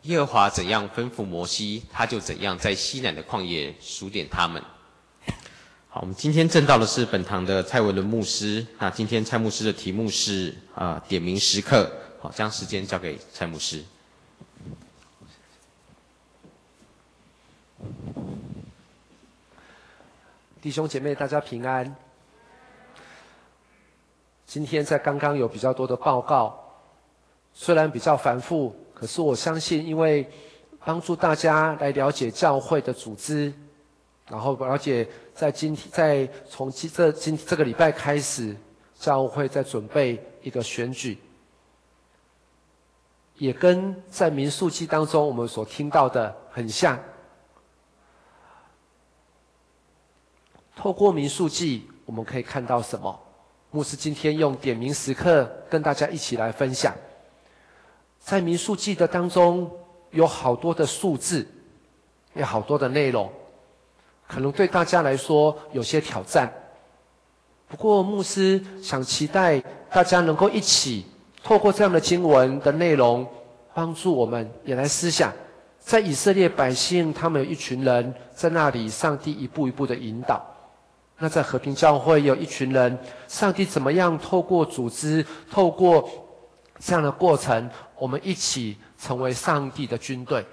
耶和华怎样吩咐摩西，他就怎样在西乃的旷野数点他们。好，我们今天证道的是本堂的蔡维伦牧师。那今天蔡牧师的题目是点名时刻。好，将时间交给蔡牧师。 弟兄姐妹，大家平安。今天在刚刚有比较多的报告，虽然比较繁复，可是我相信，因为帮助大家来了解教会的组织，然后了解从这个礼拜开始，教会在准备一个选举，也跟在民数记当中我们所听到的很像。透过民数记，我们可以看到什么？牧师今天用点名时刻跟大家一起来分享。在民数记的当中，有好多的数字，有好多的内容，可能对大家来说有些挑战。不过牧师想期待大家能够一起透过这样的经文的内容，帮助我们也来思想，在以色列百姓他们有一群人在那里，上帝一步一步的引导。那在和平教会有一群人，上帝怎么样透过组织，透过这样的过程，我们一起成为上帝的军队。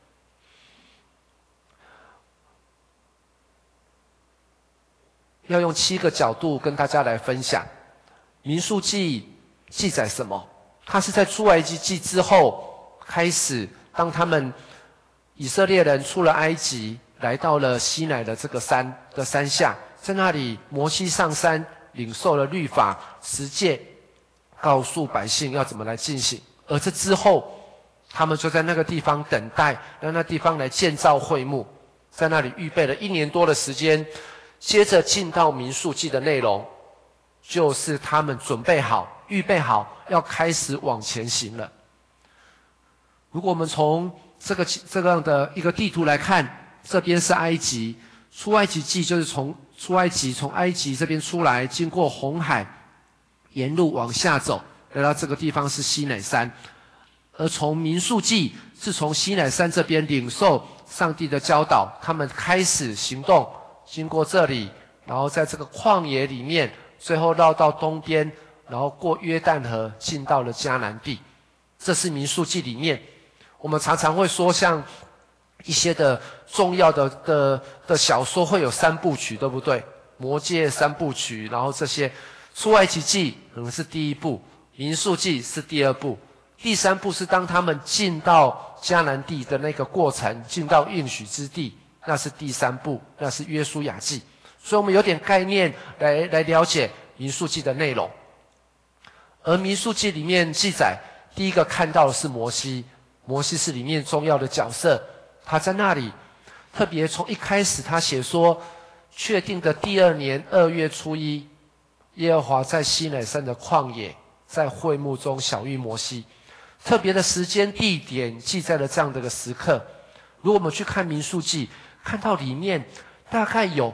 要用7个角度跟大家来分享。民数记记载什么？它是在出埃及记之后开始，当他们以色列人出了埃及，来到了西乃的这个山下，在那里摩西上山领受了律法10诫，告诉百姓要怎么来进行。而这之后，他们就在那个地方等待，让那地方来建造会幕，在那里预备了1年多的时间。接着进到民数记的内容，就是他们准备好、预备好，要开始往前行了。如果我们从这样的一个地图来看，这边是埃及，出埃及记就是从埃及这边出来，经过红海，沿路往下走，来到这个地方是西乃山。而从民数记是从西乃山这边领受上帝的教导，他们开始行动，经过这里，然后在这个旷野里面，最后绕到东边，然后过约旦河，进到了迦南地。这是民数记里面，我们常常会说，像一些的重要的小说会有3部曲，对不对？魔戒3部曲，然后这些出埃及记可能是第1部，民数记是第2部，第3部是当他们进到迦南地的那个过程，进到应许之地，那是第3部，那是约书亚记。所以我们有点概念来了解民数记的内容。而民数记里面记载，第一个看到的是摩西，摩西是里面重要的角色。他在那里，特别从一开始他写说，确定的第2年2月初1，耶和华在西乃山的旷野，在会幕中晓谕摩西。特别的时间地点记载了这样的一个时刻。如果我们去看民数记，看到里面大概有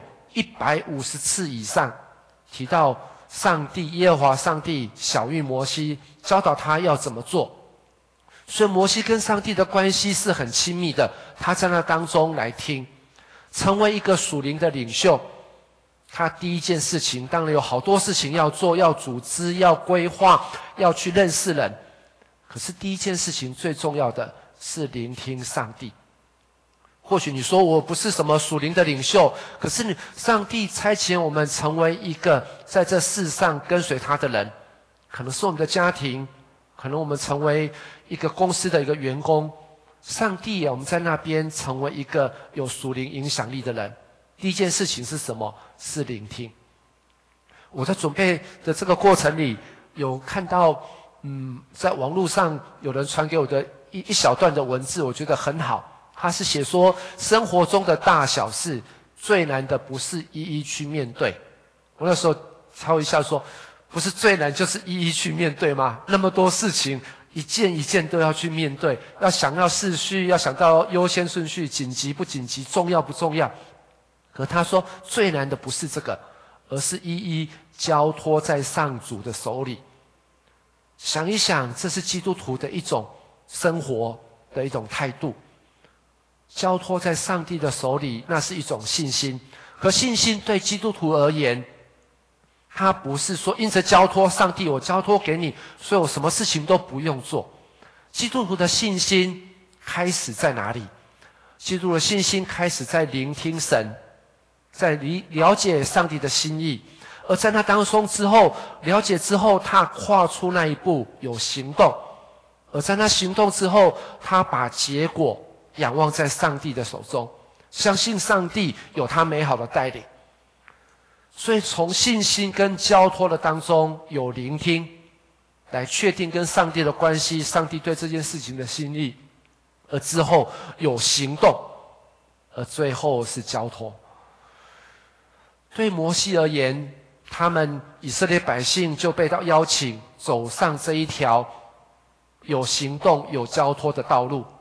150次以上提到耶和华上帝晓谕摩西，教导他要怎么做。所以摩西跟上帝的关系是很亲密的，他在那当中来听，成为一个属灵的领袖。他第一件事情，当然有好多事情要做，要组织，要规划，要去认识人。可是第一件事情最重要的是聆听上帝。或许你说我不是什么属灵的领袖，可是上帝差遣我们成为一个在这世上跟随他的人，可能是我们的家庭，可能我们成为一个公司的一个员工。上帝我们在那边成为一个有属灵影响力的人，第一件事情是什么？是聆听。我在准备的这个过程里，有看到在网络上有人传给我的一小段的文字，我觉得很好。他是写说，生活中的大小事最难的不是一一去面对。我那时候超一下说，不是最难就是一一去面对吗？那么多事情一件一件都要去面对，要想要次序，要想到优先顺序，紧急不紧急，重要不重要。可他说最难的不是这个，而是一一交托在上主的手里。想一想，这是基督徒的一种生活， 的一种态度。交托在上帝的手里，那是一种信心。可信心对基督徒而言，他不是说因着交托上帝，我交托给你，所以我什么事情都不用做。基督徒的信心开始在哪里？基督徒的信心开始在聆听神，在了解上帝的心意，而在那当中之后，了解之后，他跨出那一步，有行动，而在那行动之后，他把结果仰望在上帝的手中，相信上帝有他美好的带领。所以从信心跟交托的当中有聆听，来确定跟上帝的关系，上帝对这件事情的心意，而之后有行动，而最后是交托。对摩西而言，他们以色列百姓就被邀请走上这一条有行动有交托的道路。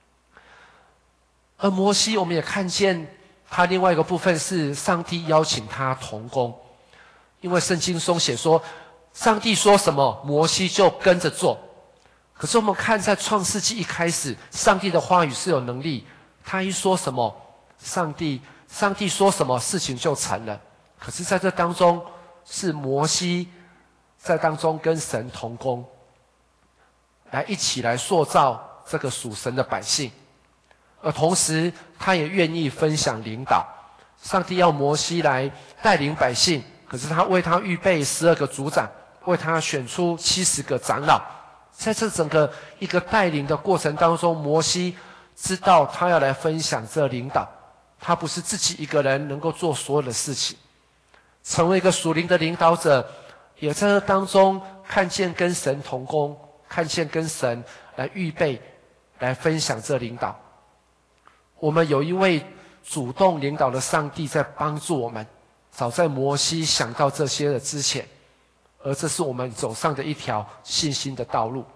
而摩西我们也看见他另外一个部分是上帝邀请他同工，因为圣经中写说上帝说什么摩西就跟着做。可是我们看在创世纪一开始，上帝的话语是有能力，他一说什么上帝说什么事情就成了。可是在这当中是摩西在当中跟神同工，来一起来塑造这个属神的百姓，而同时他也愿意分享领导。上帝要摩西来带领百姓，可是他为他预备12个族长，为他选出70个长老。在这整个一个带领的过程当中，摩西知道他要来分享这领导，他不是自己一个人能够做所有的事情。成为一个属灵的领导者，也在这当中看见跟神同工，看见跟神来预备来分享这领导。我们有一位主动领导的上帝在帮助我们，早在摩西想到这些的之前，而这是我们走上的一条信心的道路。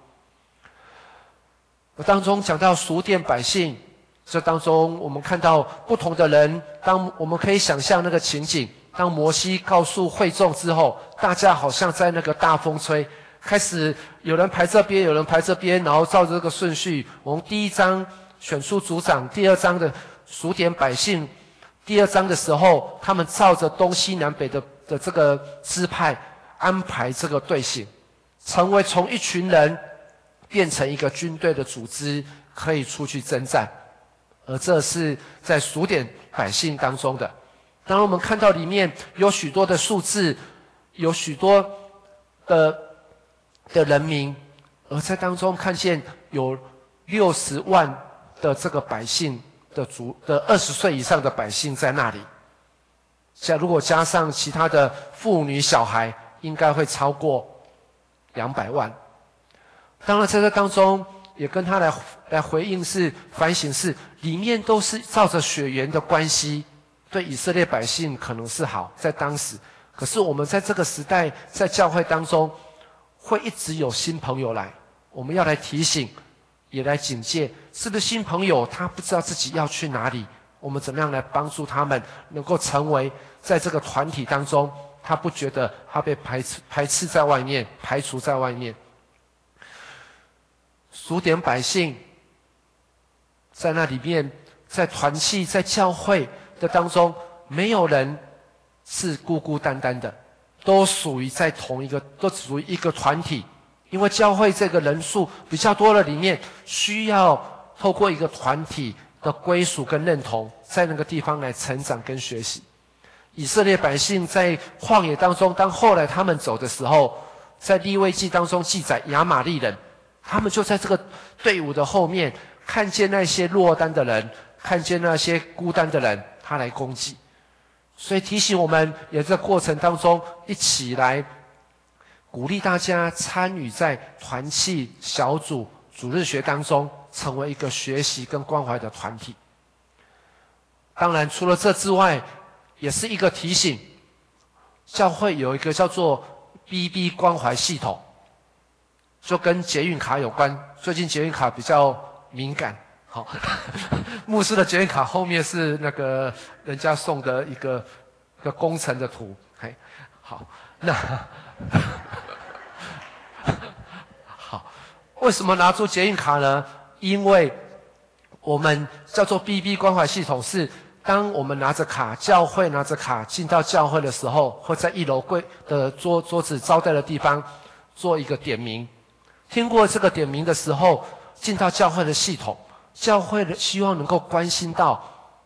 当中讲到数点百姓，这当中我们看到不同的人，当我们可以想象那个情景，当摩西告诉会众之后，大家好像在那个大风吹，开始有人排这边，有人排这边，然后照着这个顺序，我们第1章选出族长，第2章的数点百姓，第2章的时候，他们照着东西南北的这个支派安排这个队形，成为从一群人变成一个军队的组织，可以出去征战。而这是在数点百姓当中的。当然我们看到里面有许多的数字，有许多的人民，而在当中看见有60万的这个百姓的20岁以上的百姓在那里。如果加上其他的妇女小孩，应该会超过200万。当然在这当中也跟他来回应是反省是，里面都是照着血缘的关系，对以色列百姓可能是好，在当时。可是我们在这个时代，在教会当中，会一直有新朋友来，我们要来提醒，也来警戒，是不是新朋友他不知道自己要去哪里，我们怎么样来帮助他们，能够成为在这个团体当中，他不觉得他被排斥在外面，排除在外面。数点百姓在那里面，在团契，在教会的当中，没有人是孤孤单单的，都属于一个团体。因为教会这个人数比较多的里面，需要透过一个团体的归属跟认同，在那个地方来成长跟学习。以色列百姓在旷野当中，当后来他们走的时候，在利未记当中记载，亚玛力人他们就在这个队伍的后面，看见那些落单的人，看见那些孤单的人，他来攻击。所以提醒我们，也在过程当中一起来鼓励大家参与在团契、小组、主日学当中，成为一个学习跟关怀的团体。当然除了这之外，也是一个提醒，教会有一个叫做 BB 关怀系统，就跟捷运卡有关。最近捷运卡比较敏感，好，牧师的捷运卡后面是那个人家送的一个工程的图，嘿，好，那好，为什么拿出捷运卡呢？因为我们叫做 BB 关怀系统，是当我们拿着卡，教会拿着卡进到教会的时候，会在1楼柜的桌子招待的地方做一个点名。听过这个点名的时候，进到教会的系统，教会的希望能够关心到，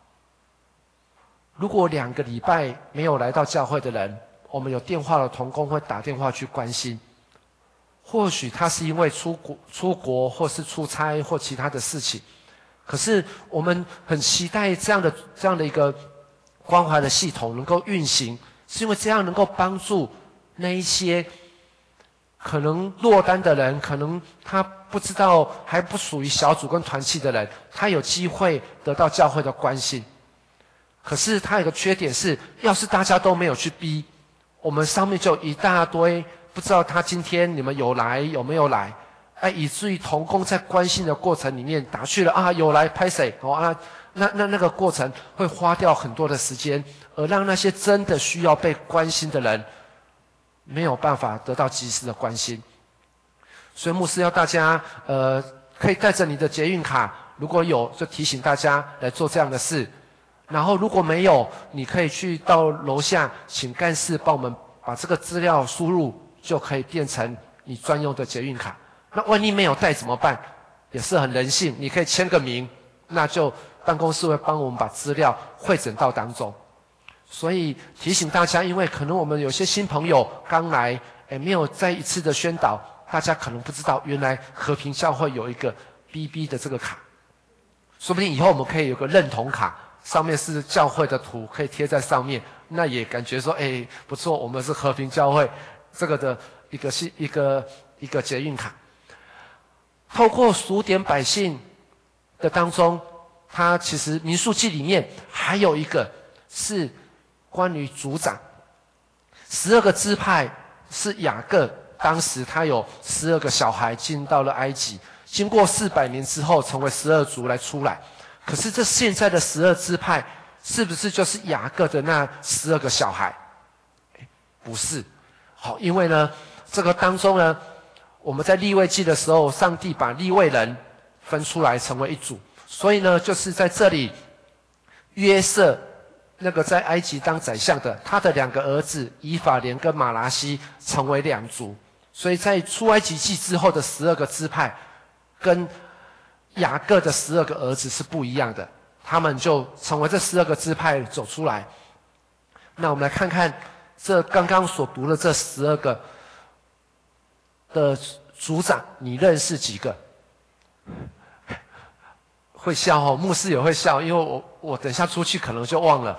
如果2个礼拜没有来到教会的人，我们有电话的同工会打电话去关心。或许他是因为出国或是出差或其他的事情，可是我们很期待这样的一个关怀的系统能够运行，是因为这样能够帮助那一些可能落单的人，可能他不知道还不属于小组跟团契的人，他有机会得到教会的关心。可是他有个缺点是，要是大家都没有去逼，我们上面就一大堆不知道他今天你们有来有没有来，以至于同工在关心的过程里面打去了啊，有来拍谁那个过程会花掉很多的时间，而让那些真的需要被关心的人没有办法得到及时的关心。所以牧师要大家可以带着你的捷运卡，如果有就提醒大家来做这样的事，然后如果没有，你可以去到楼下请干事帮我们把这个资料输入，就可以变成你专用的捷运卡。那万一没有带怎么办？也是很人性，你可以签个名，那就办公室会帮我们把资料汇整到当中。所以提醒大家，因为可能我们有些新朋友刚来，没有再一次的宣导，大家可能不知道，原来和平教会有一个 BB 的这个卡，说不定以后我们可以有个认同卡，上面是教会的图，可以贴在上面，那也感觉说，不错，我们是和平教会这个的一个捷运卡。透过数点百姓的当中，它其实民数记里面还有一个是关于族长，12个支派是雅各，当时他有12个小孩进到了埃及，经过400年之后成为12族来出来。可是这现在的12支派是不是就是雅各的那12个小孩？不是。好，因为呢这个当中呢，我们在利未记的时候，上帝把利未人分出来成为一组，所以呢就是在这里约瑟那个在埃及当宰相的，他的2个儿子以法莲跟马拿西成为2族，所以在出埃及记之后的12个支派跟雅各的12个儿子是不一样的，他们就成为这12个支派走出来。那我们来看看这刚刚所读的这12个的族长，你认识几个？会笑哦，牧师也会笑，因为我等下出去可能就忘了。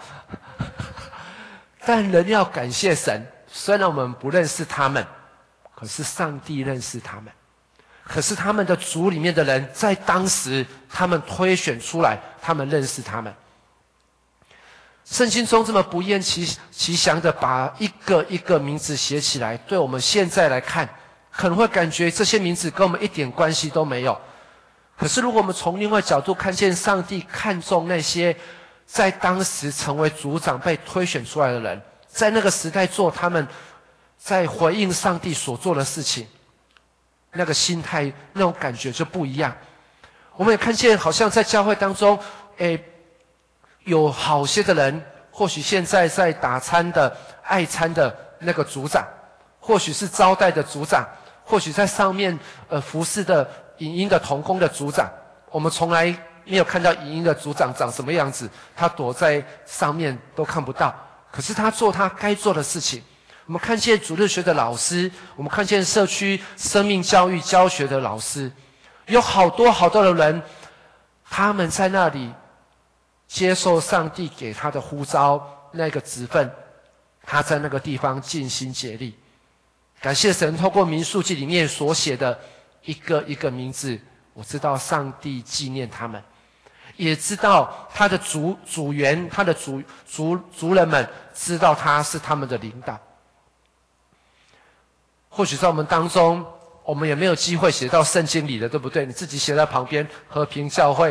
但人要感谢神，虽然我们不认识他们，可是上帝认识他们。可是他们的族里面的人，在当时他们推选出来，他们认识他们。圣经中这么不厌其详的把一个一个名字写起来，对我们现在来看，可能会感觉这些名字跟我们一点关系都没有。可是如果我们从另外角度看见上帝看重那些在当时成为族长被推选出来的人，在那个时代做他们在回应上帝所做的事情，那个心态那种感觉就不一样。我们也看见好像在教会当中有好些的人，或许现在在打餐的爱餐的那个组长，或许是招待的组长，或许在上面服侍的影音的同工的组长，我们从来没有看到影音的组长长什么样子，他躲在上面都看不到，可是他做他该做的事情。我们看见主日学的老师，我们看见社区生命教育教学的老师，有好多好多的人，他们在那里接受上帝给他的呼召，那个职分，他在那个地方尽心竭力。感谢神，透过民数记里面所写的一个一个名字，我知道上帝纪念他们，也知道他的组员，他的族人们知道他是他们的领导。或许在我们当中，我们也没有机会写到圣经里的，对不对？你自己写在旁边，和平教会，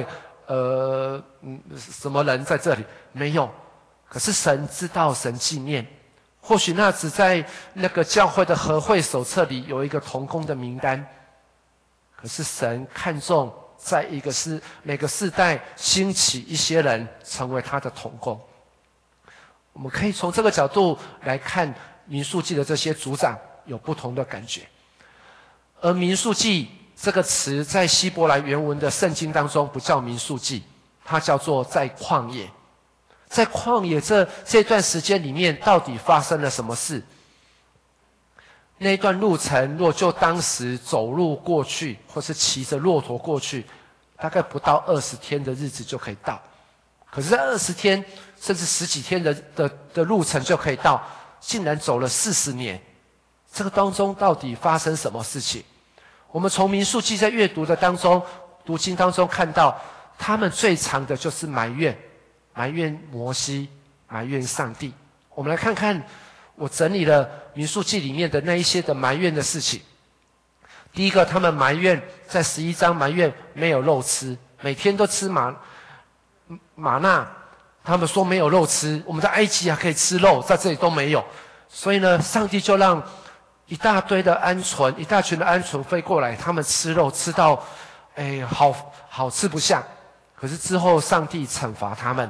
什么人在这里？没有。可是神知道，神纪念。或许那只在那个教会的和会手册里有一个同工的名单。可是神看重每个世代兴起一些人成为他的同工。我们可以从这个角度来看民数记的这些族长有不同的感觉。而民数记这个词在希伯来原文的圣经当中不叫民数记，它叫做在旷野。在旷野这段时间里面，到底发生了什么事？那一段路程，若就当时走路过去，或是骑着骆驼过去，大概不到20天的日子就可以到。可是，在20天甚至10几天的路程就可以到，竟然走了40年。这个当中到底发生什么事情？我们从民数记在阅读的当中、读经当中看到，他们最常的就是埋怨摩西，埋怨上帝。我们来看看，我整理了民数记里面的那一些的埋怨的事情。第一个，他们埋怨在11章埋怨没有肉吃，每天都吃玛纳，他们说没有肉吃，我们在埃及还可以吃肉，在这里都没有。所以呢，上帝就让一大群的鹌鹑飞过来，他们吃肉吃到，好吃不下。可是之后上帝惩罚他们，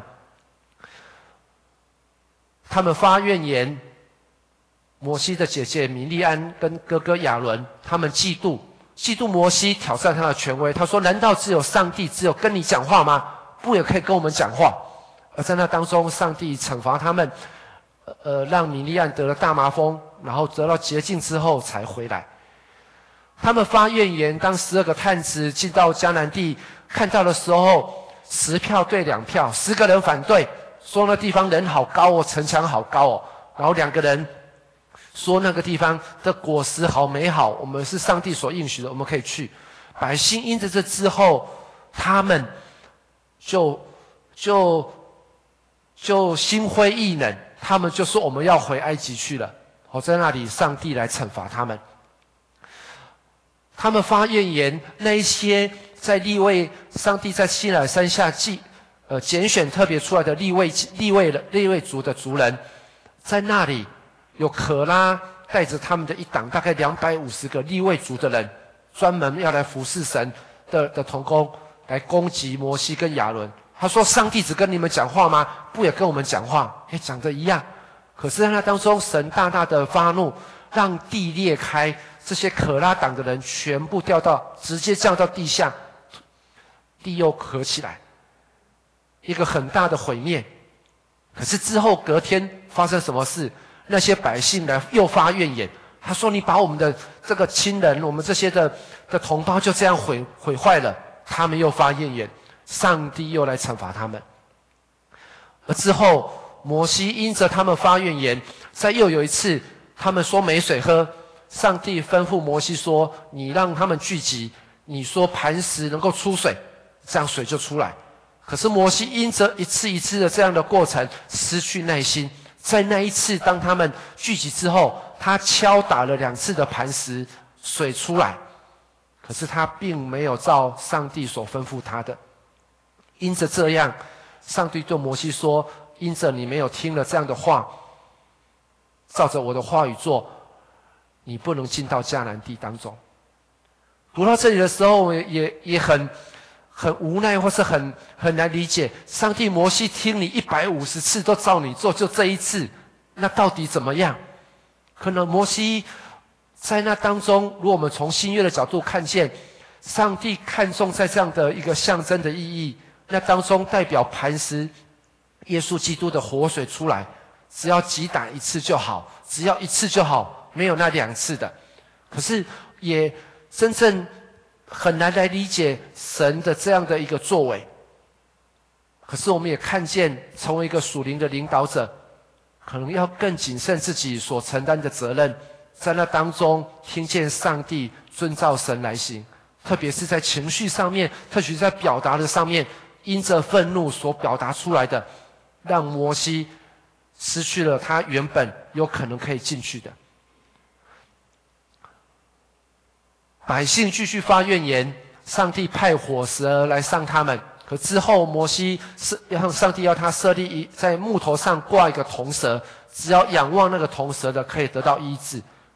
他们发怨言。摩西的姐姐米利安跟哥哥亚伦，他们嫉妒摩西，挑战他的权威。他说：“难道只有上帝只有跟你讲话吗？不也可以跟我们讲话？”而在那当中，上帝惩罚他们，让米利安得了大麻风，然后得到洁净之后才回来。他们发怨言，当12个探子进到迦南地看到的时候，10票对2票，10个人反对，说那地方人好高哦，城墙好高哦。然后2个人说那个地方的果实好美好，我们是上帝所应许的，我们可以去。百姓因着这之后，他们就心灰意冷，他们就说我们要回埃及去了。在那里上帝来惩罚他们。他们发怨言，那一些在上帝在西乃山下拣选特别出来的利未族的族人，在那里有可拉带着他们的一党，大概250个利未族的人，专门要来服侍神的同工，来攻击摩西跟亚伦。他说：“上帝只跟你们讲话吗？不也跟我们讲话？”讲的一样。可是在那当中，神大大的发怒，让地裂开，这些可拉党的人全部直接降到地下，地又合起来，一个很大的毁灭。可是之后隔天发生什么事？那些百姓来又发怨言，他说：“你把我们的这个亲人，我们这些的同胞就这样毁坏了。”他们又发怨言，上帝又来惩罚他们。而之后，摩西因着他们发怨言，又有一次，他们说没水喝，上帝吩咐摩西说：“你让他们聚集，你说磐石能够出水，这样水就出来。”可是摩西因着一次一次的这样的过程，失去耐心。在那一次，当他们聚集之后，他敲打了2次的磐石，水出来。可是他并没有照上帝所吩咐他的。因着这样，上帝对摩西说：“因着你没有听了这样的话，照着我的话语做，你不能进到迦南地当中。”读到这里的时候，也很无奈，或是很难理解。上帝摩西听你150次都照你做，就这一次，那到底怎么样？可能摩西在那当中，如果我们从新约的角度看见，上帝看重在这样的一个象征的意义，那当中代表磐石耶稣基督的活水出来，只要击打1次就好，只要1次就好，没有那2次的。可是也真正很难来理解神的这样的一个作为。可是我们也看见，成为一个属灵的领导者，可能要更谨慎自己所承担的责任，在那当中听见上帝，遵照神来行，特别是在情绪上面，特别是在表达的上面，因着愤怒所表达出来的，让摩西失去了他原本有可能可以进去的。百姓继续发怨言，上帝派火蛇来伤他们。可之后，摩西上帝要他设立在木头上挂一个铜蛇，只要仰望那个铜蛇的，可以得到医治。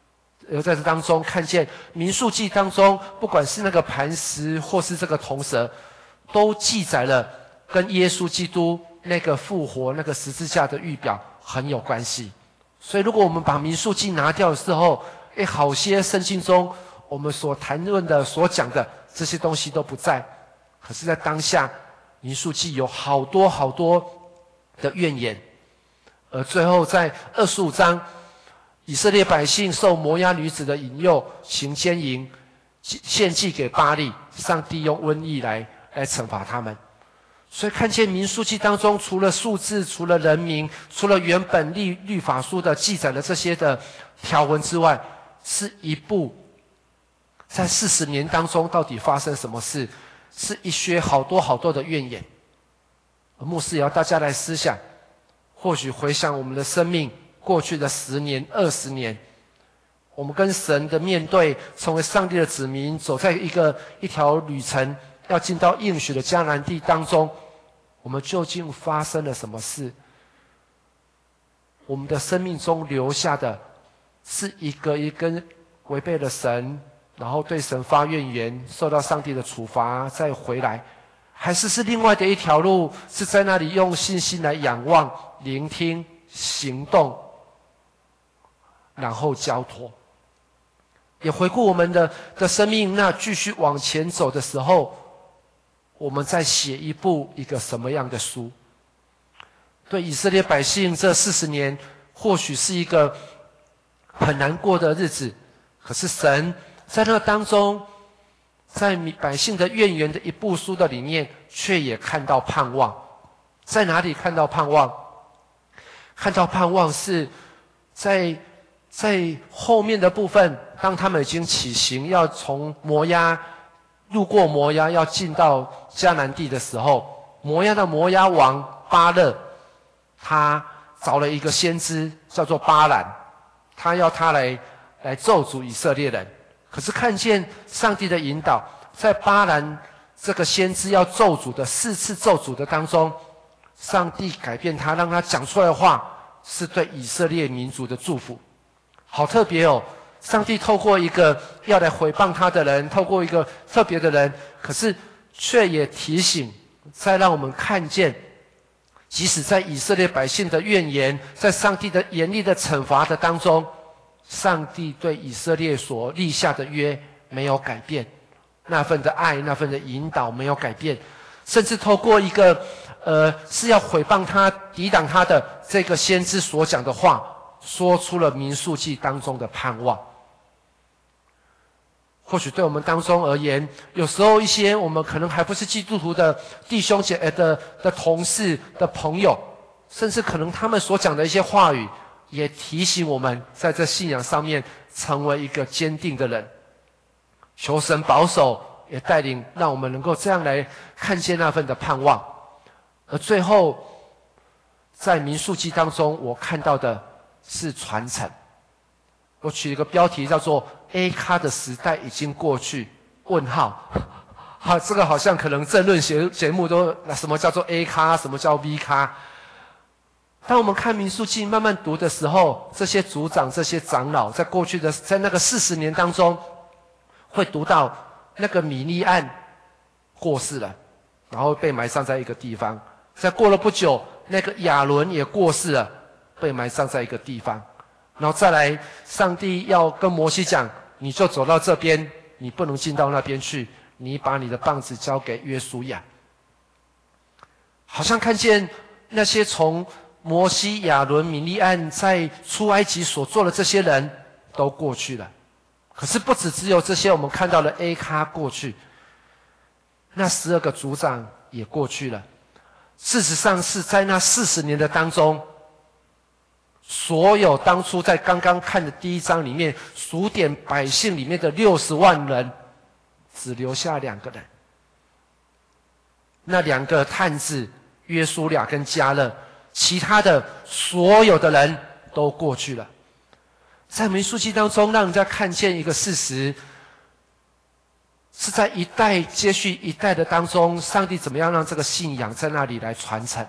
在这当中看见民数记当中，不管是那个磐石或是这个铜蛇，都记载了跟耶稣基督那个复活、那个十字架的预表很有关系。所以，如果我们把民数记拿掉的时候，好些圣经中我们所谈论的、所讲的这些东西都不在。可是，在当下，民数记有好多好多的怨言，而最后在25章，以色列百姓受摩押女子的引诱，行奸淫，献祭给巴力，上帝用瘟疫来惩罚他们。所以看见民数记当中，除了数字，除了人名，除了原本律法书的记载的这些的条文之外，是一部在40年当中到底发生什么事，是一些好多好多的怨言。而牧师也要大家来思想，或许回想我们的生命过去的10年、20年，我们跟神的面对，成为上帝的子民，走在一条旅程，要进到应许的迦南地当中，我们究竟发生了什么事？我们的生命中留下的是一个违背了神，然后对神发怨言，受到上帝的处罚，再回来，还是另外的一条路，是在那里用信心来仰望、聆听、行动，然后交托。也回顾我们的生命，那继续往前走的时候，我们在写一个什么样的书？对以色列百姓这40年，或许是一个很难过的日子，可是神在那当中，在百姓的怨言的一部书的里面，却也看到盼望。在哪里看到盼望？看到盼望是在后面的部分，当他们已经起行，要从路过摩押，要进到迦南地的时候，摩押王巴勒，他找了一个先知叫做巴兰，他要他来咒诅以色列人。可是看见上帝的引导，在巴兰这个先知要咒诅的4次咒诅的当中，上帝改变他，让他讲出来的话是对以色列民族的祝福。好特别哦！上帝透过一个要来毁谤他的人，透过一个特别的人，可是却也提醒，再让我们看见，即使在以色列百姓的怨言，在上帝的严厉的惩罚的当中，上帝对以色列所立下的约没有改变，那份的爱，那份的引导没有改变，甚至透过一个是要毁谤他、抵挡他的这个先知所讲的话，说出了民数记当中的盼望。或许对我们当中而言，有时候一些我们可能还不是基督徒的弟兄姐的同事的朋友，甚至可能他们所讲的一些话语，也提醒我们在这信仰上面成为一个坚定的人。求神保守，也带领让我们能够这样来看见那份的盼望。而最后在民数记当中，我看到的是传承。我取一个标题叫做 A 咖的时代已经过去，问号。好，这个好像可能政论节目都什么叫做 A 咖，什么叫 B 咖。当我们看民数记慢慢读的时候，这些族长、这些长老，在过去的在那个40年当中，会读到那个米利暗过世了，然后被埋葬在一个地方。再过了不久，那个亚伦也过世了，被埋葬在一个地方。然后再来，上帝要跟摩西讲，你就走到这边，你不能进到那边去，你把你的棒子交给约书亚。好像看见那些从摩西、亚伦、米利暗在出埃及所做的这些人都过去了。可是不只有这些，我们看到了 A 咖过去，那12个族长也过去了。事实上是在那40年的当中，所有当初在刚刚看的第1章里面数点百姓里面的60万人，只留下2个人。那2个探子约书亚跟迦勒，其他的所有的人都过去了。在民数记当中，让人家看见一个事实，是在一代接续一代的当中，上帝怎么样让这个信仰在那里来传承。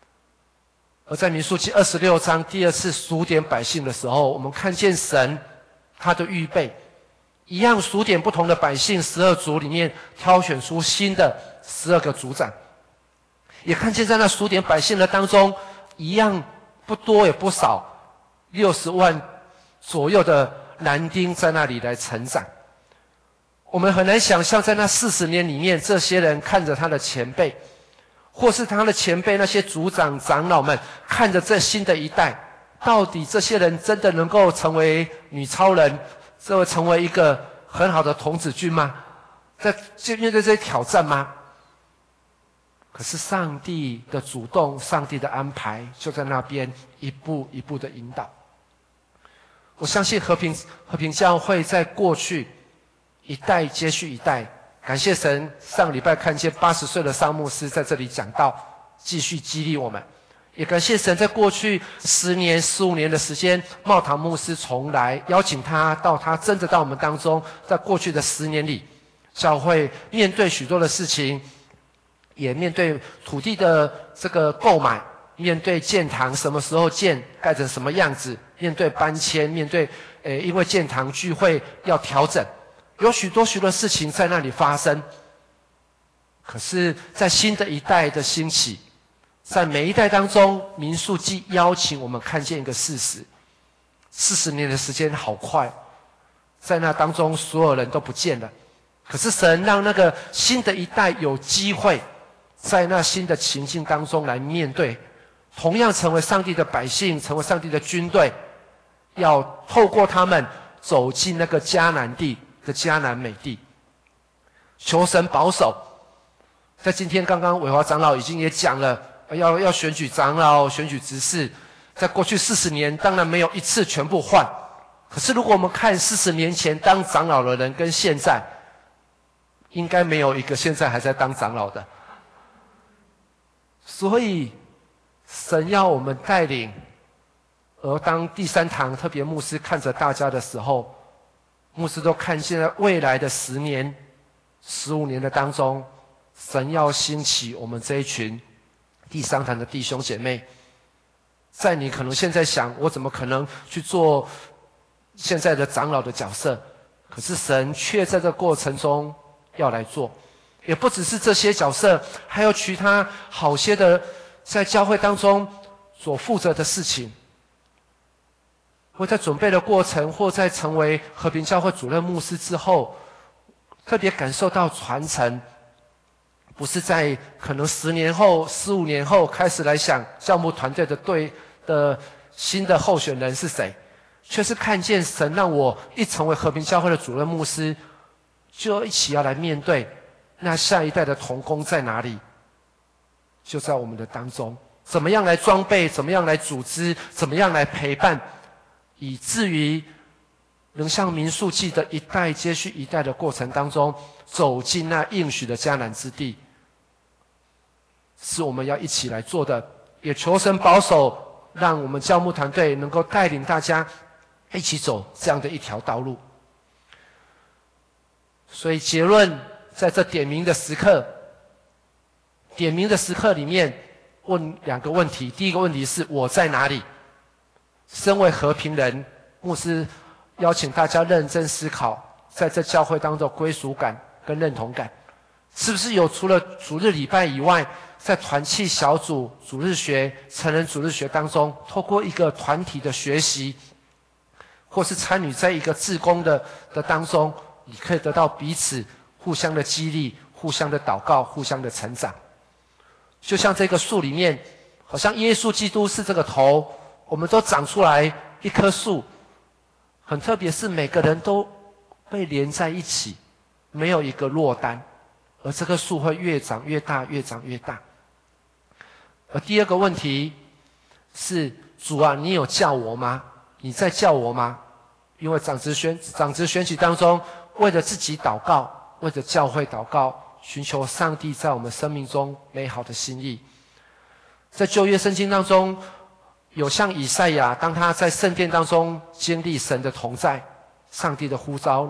而在民数记26章第2次数点百姓的时候，我们看见神他的预备，一样数点不同的百姓，12族里面挑选出新的12个族长，也看见在那数点百姓的当中，一样不多也不少，60万左右的男丁在那里来成长。我们很难想象，在那40年里面，这些人看着他的前辈，或是他的前辈那些族长长老们，看着这新的一代，到底这些人真的能够成为女超人，成为一个很好的童子军吗？面对这些挑战吗？可是上帝的主动，上帝的安排，就在那边一步一步的引导。我相信和平教会在过去一代接续一代，感谢神，上礼拜看见80岁的尚牧师在这里讲道，继续激励我们。也感谢神，在过去10年、15年的时间，茂堂牧师重来邀请他到他真的到我们当中。在过去的10年里，教会面对许多的事情，也面对土地的这个购买，面对建堂什么时候建，盖成什么样子，面对搬迁，面对因为建堂聚会要调整。有许多事情在那里发生，可是在新的一代的兴起，在每一代当中，民数记邀请我们看见一个事实：40年的时间好快，在那当中所有人都不见了，可是神让那个新的一代有机会在那新的情境当中来面对，同样成为上帝的百姓，成为上帝的军队，要透过他们走进那个迦南地的迦南美地。求神保守。在今天刚刚伟华长老已经也讲了，要选举长老，选举执事，在过去40年当然没有一次全部换，可是如果我们看40年前当长老的人跟现在，应该没有一个现在还在当长老的。所以神要我们带领，而当第3堂特别牧师看着大家的时候，牧师都看见在未来的10年、15年的当中，神要兴起我们这一群第3堂的弟兄姐妹。在你可能现在想，我怎么可能去做现在的长老的角色？可是神却在这过程中要来做。也不只是这些角色，还有其他好些的在教会当中所负责的事情。或在准备的过程，或在成为和平教会主任牧师之后，特别感受到传承，不是在可能10年后、15年后开始来想教牧团队的新的候选人是谁，却是看见神让我一成为和平教会的主任牧师，就一起要来面对那下一代的同工在哪里，就在我们的当中。怎么样来装备，怎么样来组织，怎么样来陪伴，以至于能像民数记的一代接续一代的过程当中，走进那应许的迦南之地，是我们要一起来做的。也求神保守，让我们教牧团队能够带领大家一起走这样的一条道路。所以结论，在这点名的时刻里面问2个问题。第一个问题是我在哪里？身为和平人，牧师邀请大家认真思考，在这教会当中归属感跟认同感，是不是有除了主日礼拜以外，在团契小组、主日学、成人主日学当中，透过一个团体的学习，或是参与在一个志工的当中，你可以得到彼此互相的激励、互相的祷告、互相的成长。就像这个树里面，好像耶稣基督是这个头，我们都长出来一棵树，很特别是每个人都被连在一起，没有一个落单，而这棵树会越长越大，越长越大。而第二个问题是，主啊，你有叫我吗？你在叫我吗？因为长职选举当中，为了自己祷告，为了教会祷告，寻求上帝在我们生命中美好的心意。在旧约圣经当中，有像以赛亚，当他在圣殿当中经历神的同在，上帝的呼召，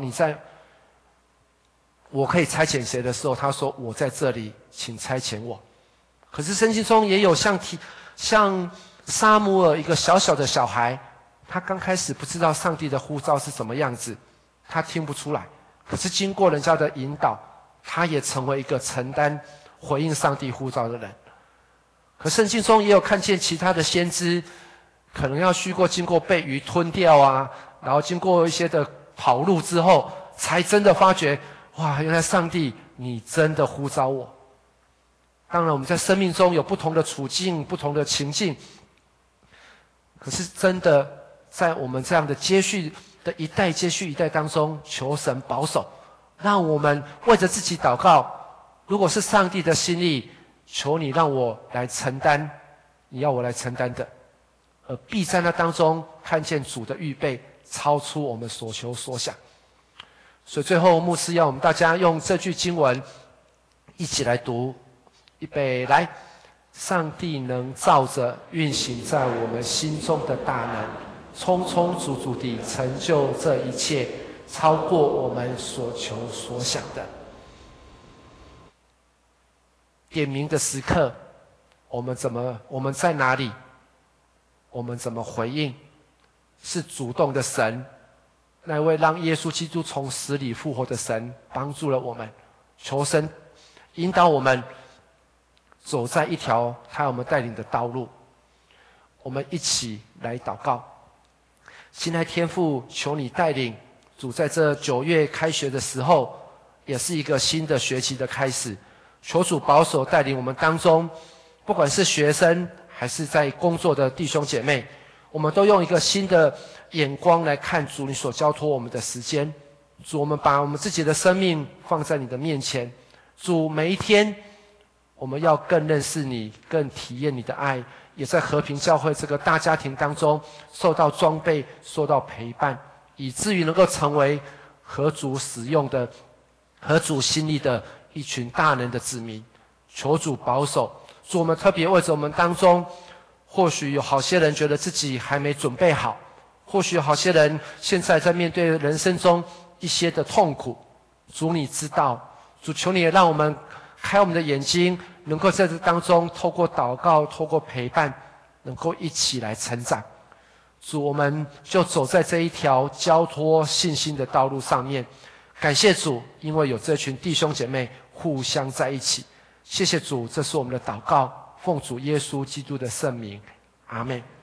我可以差遣谁的时候，他说我在这里，请差遣我。可是圣经中也有像撒母耳，一个小小的小孩， 他刚开始不知道上帝的呼召是什么样子，他听不出来。可是经过人家的引导，他也成为一个承担回应上帝呼召的人。可圣经中也有看见其他的先知，可能要经过被鱼吞掉啊，然后经过一些的跑路之后，才真的发觉，哇，原来上帝你真的呼召我。当然我们在生命中有不同的处境，不同的情境，可是真的在我们这样的接续的一代接续一代当中，求神保守，让我们为着自己祷告。如果是上帝的心意，求你让我来承担你要我来承担的，而必在那当中看见主的预备超出我们所求所想。所以最后牧师要我们大家用这句经文一起来读，预备来。上帝能照着运行在我们心中的大能，充充足足地成就这一切，超过我们所求所想的。点名的时刻，我们在哪里？我们怎么回应？是主动的神，那位让耶稣基督从死里复活的神帮助了我们，求神引导我们走在一条他我们带领的道路。我们一起来祷告。亲爱天父，求你带领主，在这9月开学的时候，也是一个新的学期的开始。求主保守带领我们当中，不管是学生还是在工作的弟兄姐妹，我们都用一个新的眼光来看主你所交托我们的时间。主，我们把我们自己的生命放在你的面前。主，每一天我们要更认识你，更体验你的爱，也在和平教会这个大家庭当中受到装备，受到陪伴，以至于能够成为合主使用的、合主心意的一群大能的子民。求主保守。主，我们特别为着我们当中，或许有好些人觉得自己还没准备好，或许有好些人现在在面对人生中一些的痛苦。主，你知道。主，求你也让我们开我们的眼睛，能够在这当中透过祷告，透过陪伴，能够一起来成长。主，我们就走在这一条交托信心的道路上面。感谢主，因为有这群弟兄姐妹互相在一起。谢谢主，这是我们的祷告，奉主耶稣基督的圣名，阿们。